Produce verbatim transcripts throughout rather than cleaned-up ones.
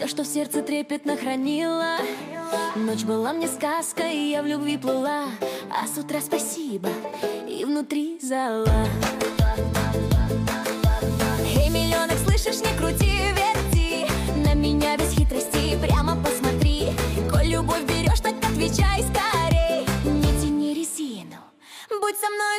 все, что в сердце трепетно хранила. Ночь была мне сказка, и я в любви плыла. А с утра спасибо, и внутри зала. Эй, миллионок, слышишь, не крути, верти. На меня без хитрости, прямо посмотри. Коль любовь берешь, так отвечай скорей. Не тяни резину, будь со мной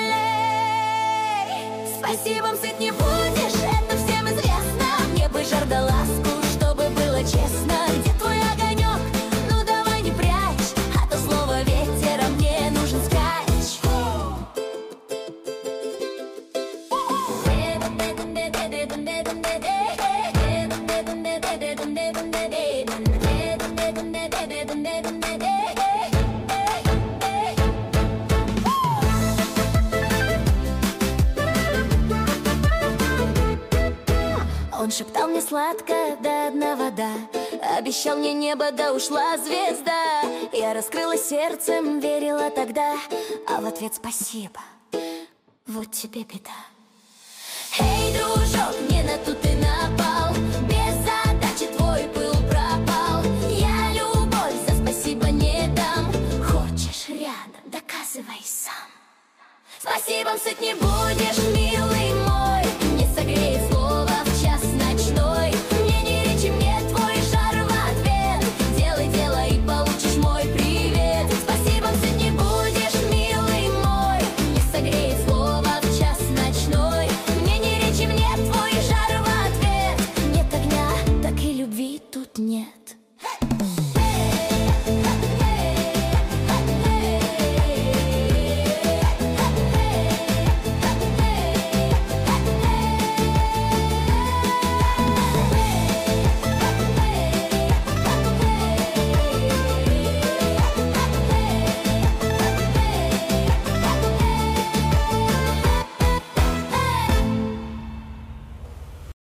смелей. Спасибо, сыт не будешь, это всем известно. Мне бы жар да ласку, чтобы было честно. Где твой огонек? Ну давай не прячь, а то слово ветер, а мне нужен скач. Он шептал мне сладко, да одна вода. Обещал мне небо, да ушла звезда. Я раскрыла сердцем, верила тогда, а в ответ спасибо, вот тебе беда. Эй, дружок, не на ту ты напал. Без задачи твой пыл пропал. Я любовь за спасибо не дам. Хочешь рядом, доказывай сам. Спасибо, сыт не будешь.